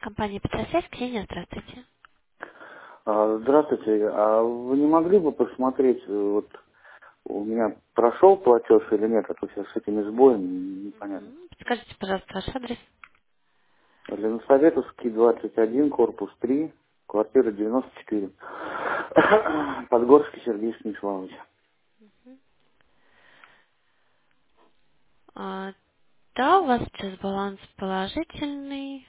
Компания «Петросвязь», Ксения, здравствуйте. Здравствуйте. А вы не могли бы посмотреть, вот у меня прошел платеж или нет, а то сейчас с этими сбоями непонятно. Скажите, пожалуйста, ваш адрес. Ленсоветовский, 21, корпус 3, квартира 94. Подгорский Сергей Станиславович. Да, у вас сейчас баланс положительный.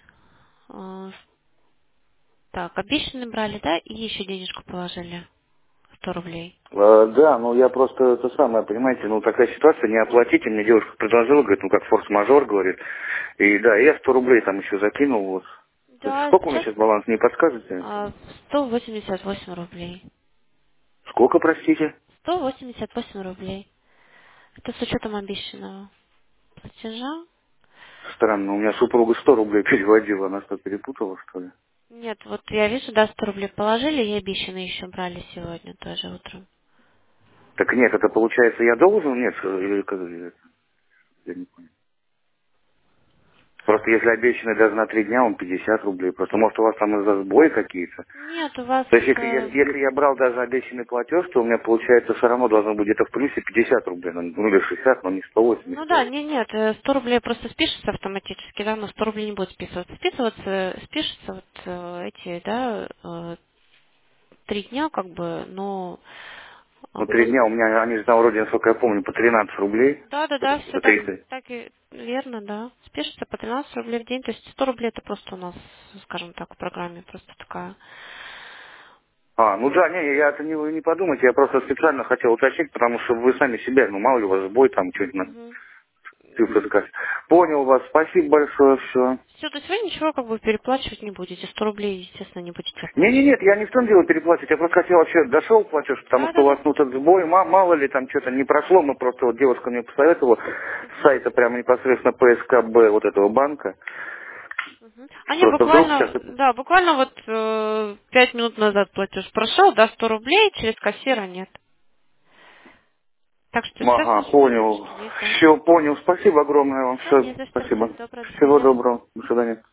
Так, обещанный брали, да? И еще денежку положили. 100 рублей. Да, ну я просто это самое, понимаете, ну такая ситуация, не оплатите, мне девушка предложила, говорит, ну как форс-мажор, говорит. И да, я 100 рублей там еще закинул, вот. Да, Сколько у меня сейчас сейчас баланс, не подскажете? 188 рублей. Сколько, простите? 188 рублей. Это с учетом обещанного платежа. Странно, у меня супруга 100 рублей переводила, она что, перепутала, что ли? Нет, вот я вижу, да, 100 рублей положили, и обещанные еще брали сегодня тоже утром. Так нет, это получается я должен? Нет, или я не понял. Просто если обещанный даже на 3 дня, он 50 рублей. Просто может у вас там из-за сбои какие-то. Нет, у вас... То есть если я брал даже обещанный платеж, то у меня получается все равно должно быть где-то в плюсе 50 рублей. Ну или 60, но не 180. Ну да, нет, 100 рублей просто спишется автоматически, да, но 100 рублей не будет списываться. Спишется вот эти, да, 3 дня, как бы, но... Ну 3 дня у меня, они же там вроде, насколько я помню, по 13 рублей. Да, да, да, все Это если... так и верно, да. Спишется по 13 рублей в день, то есть 100 рублей это просто у нас, скажем так, в программе просто такая. Ну да, не, я это не подумайте, я просто специально хотел уточнить, потому что вы сами себя, ну мало ли у вас сбой там что-нибудь Мгм. цифры сказать. Понял вас, спасибо большое, все. Все, то есть вы ничего как бы переплачивать не будете. 100 рублей, естественно, не будете Нет, оплачивать. я не в том дело переплатить, я просто хотел вообще, дошел платеж, потому Да, что да, у вас, да. ну, тот сбой, мало ли там что-то не прошло, мы просто, вот девушка мне посоветовала с сайта прямо непосредственно ПСКБ вот этого банка, Мгм. Они просто вдруг сейчас... буквально, да, буквально вот 5 минут назад платеж прошел, да, 100 рублей, через кассира нет. Так что все Ага, совершенно понял, точно есть, да. все понял, спасибо огромное вам, Все, не все, за что, спасибо. всего доброго, до Всего свидания. доброго, до свидания.